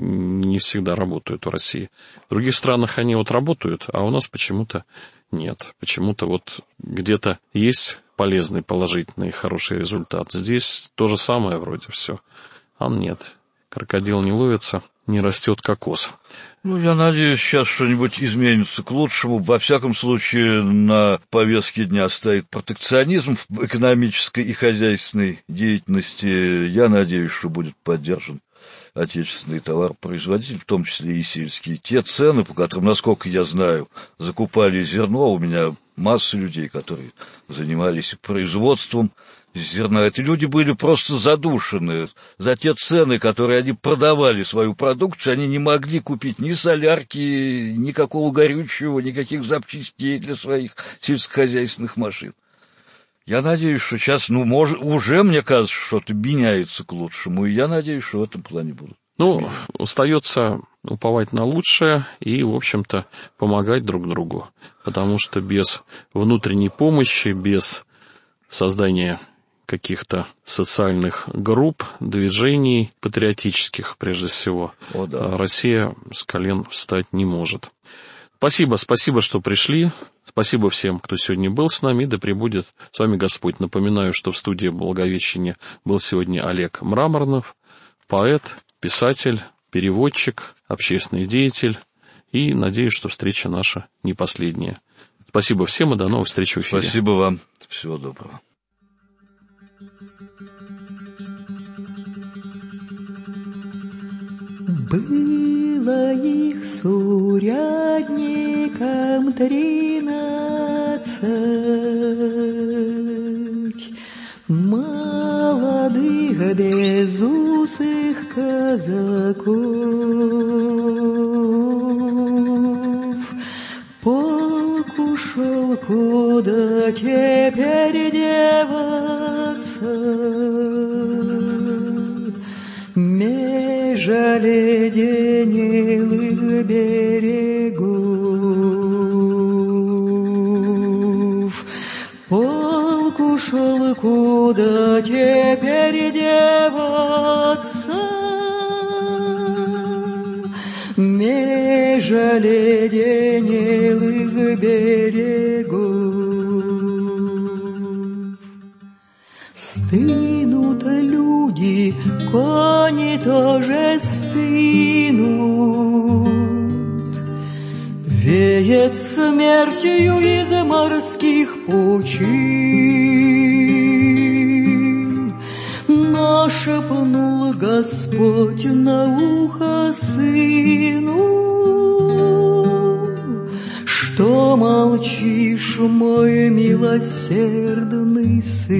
не всегда работают в России. В других странах они вот работают, а у нас почему-то нет. Почему-то вот где-то есть полезный, положительный, хороший результат. Здесь то же самое вроде все. А нет. Крокодил не ловится, не растет кокос. Ну, я надеюсь, сейчас что-нибудь изменится к лучшему. Во всяком случае, на повестке дня стоит протекционизм в экономической и хозяйственной деятельности. Я надеюсь, что будет поддержан отечественный товаропроизводитель, в том числе и сельские. Те цены, по которым, насколько я знаю, закупали зерно, у меня масса людей, которые занимались производством зерна. Эти люди были просто задушены за те цены, которые они продавали свою продукцию. Они не могли купить ни солярки, никакого горючего, никаких запчастей для своих сельскохозяйственных машин. Я надеюсь, что сейчас, ну, может, уже, мне кажется, что-то меняется к лучшему, и я надеюсь, что в этом плане будут. Ну, остается уповать на лучшее и, в общем-то, помогать друг другу, потому что без внутренней помощи, без создания каких-то социальных групп, движений, патриотических, прежде всего, О, да. Россия с колен встать не может. Спасибо, спасибо, что пришли. Спасибо всем, кто сегодня был с нами. Да пребудет с вами Господь. Напоминаю, что в студии Благовещения был сегодня Олег Мраморнов, поэт, писатель, переводчик, общественный деятель. И надеюсь, что встреча наша не последняя. Спасибо всем и до новых встреч в эфире. Спасибо вам. Всего доброго. Было их с урядником тринадцать молодых безусых казаков. Полк ушел, куда теперь деваться? Межа леденелых берегов. Полк ушел, куда теперь деваться? Межа леденелых берегов. Стынут люди, кони тоже стынут. Веет смертью из морских пучин. Но шепнул Господь на ухо сыну, что молчишь, мой милосердный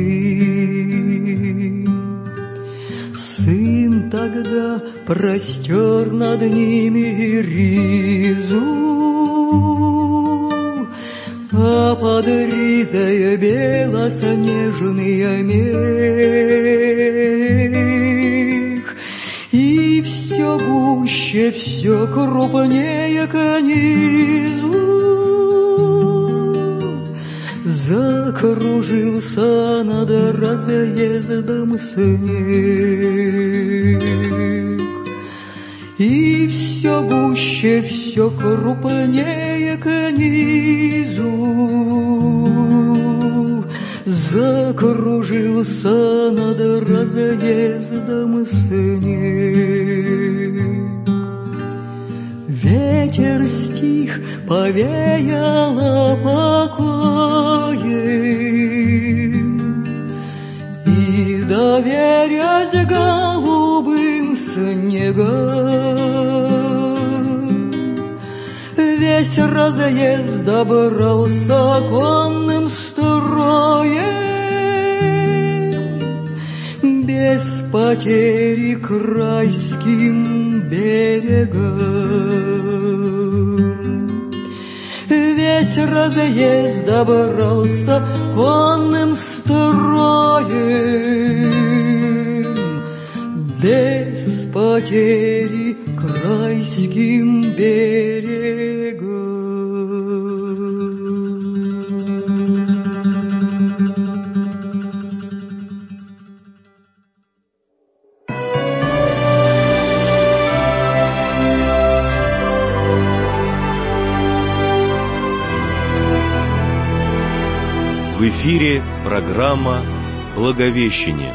сын. Сын тогда простер над ними ризу, а под ризой белоснежный мех. И все гуще, все крупнее к низу закружился над разъездом снег. И все гуще, все крупнее к низу закружился над разъездом снег. Ветер стих, повеяло покоем, и, доверясь голубым снегам, весь разъезд добрался конным строем, без потери к райским берегам. Весь разъезд добрался конным строем, без потери к райским берегам. В эфире программа «Благовещение».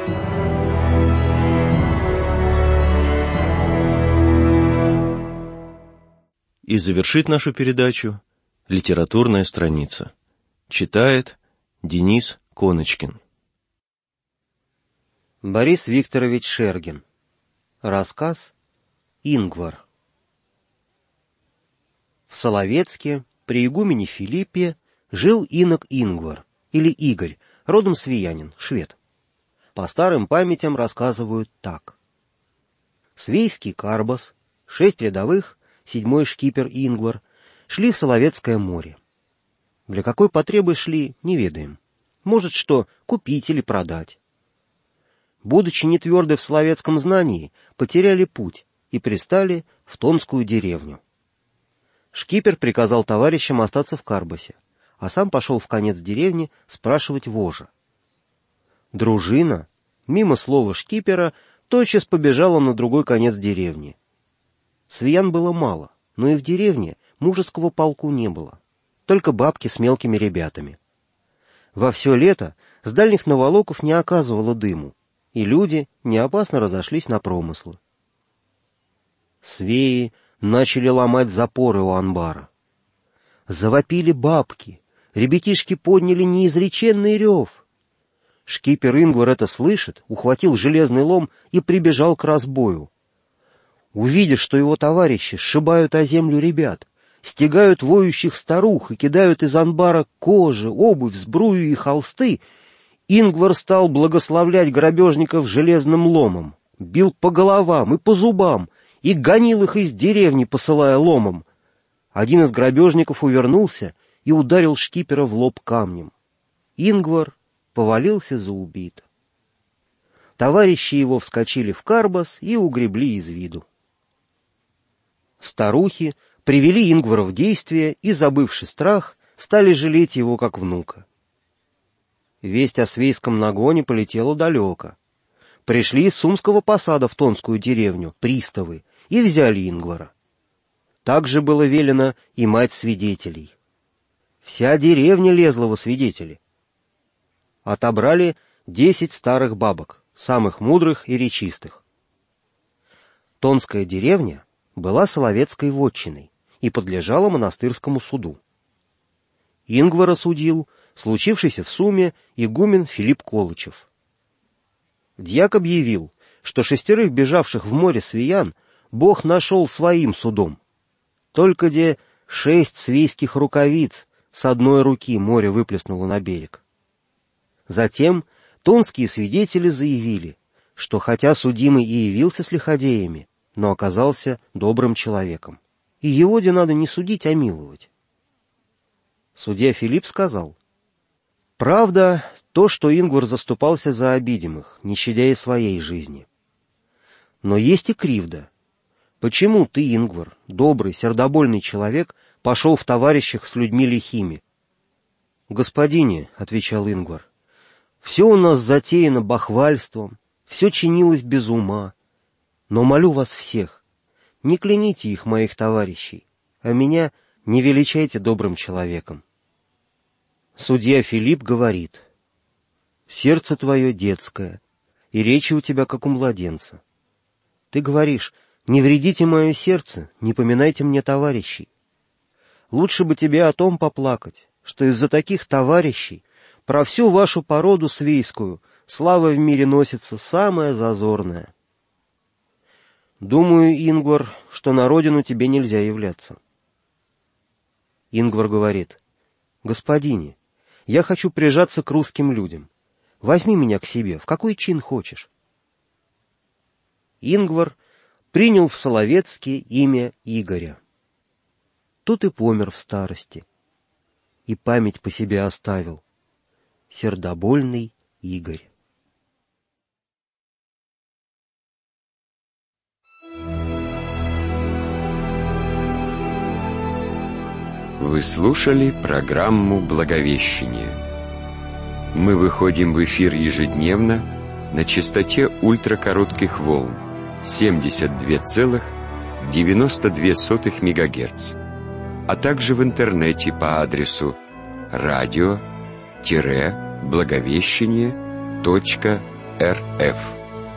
И завершит нашу передачу литературная страница. Читает Денис Коночкин. Борис Викторович Шергин. Рассказ «Ингвар». В Соловецке при игумене Филиппе жил инок Ингвар, или Игорь, родом свиянин, швед. По старым памятям рассказывают так. Свейский Карбас, шесть рядовых, седьмой шкипер Ингвар, шли в Соловецкое море. Для какой потребы шли, не ведаем. может, что купить или продать. Будучи не тверды в словецком знании, потеряли путь и пристали в Тонскую деревню. Шкипер приказал товарищам остаться в Карбасе, а сам пошел в конец деревни спрашивать вожа. Дружина, мимо слова шкипера, тотчас побежала на другой конец деревни. Свиян было мало, но и в деревне мужеского полку не было, только бабки с мелкими ребятами. Во все лето с дальних наволоков не оказывало дыму, и люди не опасно разошлись на промыслы. Свеи начали ломать запоры у анбара. Завопили бабки, ребятишки подняли неизреченный рев. Шкипер Ингвар это слышит, ухватил железный лом и прибежал к разбою. Увидя, что его товарищи сшибают о землю ребят, стягают воющих старух и кидают из анбара кожи, обувь, сбрую и холсты, Ингвар стал благословлять грабежников железным ломом, бил по головам и по зубам и гонил их из деревни, посылая ломом. Один из грабежников увернулся и ударил шкипера в лоб камнем. Ингвар повалился за убито. Товарищи его вскочили в Карбас и угребли из виду. Старухи привели Ингвара в действие и, забывши страх, стали жалеть его как внука. Весть о свейском нагоне полетела далеко. Пришли из Сумского посада в Тонскую деревню приставы и взяли Ингвара. Также было велено и мать свидетелей. Вся деревня лезла во свидетели. Отобрали десять старых бабок, самых мудрых и речистых. Тонская деревня была соловецкой вотчиной и подлежала монастырскому суду. Ингвара судил случившийся в Суме игумен Филипп Колычев. Дьяк объявил, что шестерых бежавших в море свиян Бог нашел своим судом. Только где шесть свейских рукавиц с одной руки море выплеснуло на берег. Затем тонские свидетели заявили, что хотя судимый и явился с лиходеями, но оказался добрым человеком, и его де надо не судить, а миловать. Судья Филипп сказал: «Правда то, что Ингвар заступался за обидимых, не щадя и своей жизни. Но есть и кривда. Почему ты, Ингвар, добрый, сердобольный человек, пошел в товарищах с людьми лихими?» «Господине, — отвечал Ингвар, — все у нас затеяно бахвальством, все чинилось без ума. Но молю вас всех, не кляните их, моих товарищей, а меня не величайте добрым человеком». Судья Филипп говорит: «Сердце твое детское, и речи у тебя, как у младенца. Ты говоришь: не вредите мое сердце, не поминайте мне товарищей. Лучше бы тебе о том поплакать, что из-за таких товарищей про всю вашу породу свейскую слава в мире носится самая зазорная. Думаю, Ингвар, что на родину тебе нельзя являться». Ингвар говорит: «Господине, я хочу прижаться к русским людям. Возьми меня к себе, в какой чин хочешь». Ингвар принял в Соловецке имя Игоря. Тут и помер в старости, и память по себе оставил: сердобольный Игорь. Вы слушали программу «Благовещение». Мы выходим в эфир ежедневно на частоте ультракоротких волн семьдесят два целых девяносто две сотых мегагерц, а также в интернете по адресу радио благовещение точка эр эф.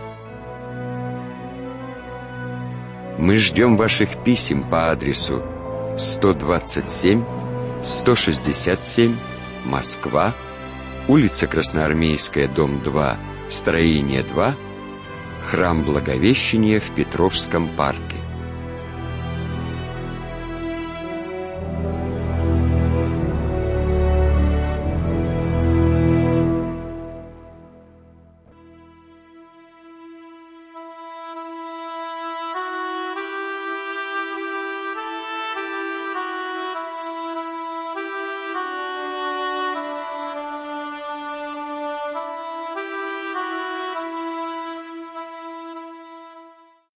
Мы ждем ваших писем по адресу сто двадцать семь сто шестьдесят семь, Москва, улица Красноармейская, дом два, строение два, храм Благовещения в Петровском парке.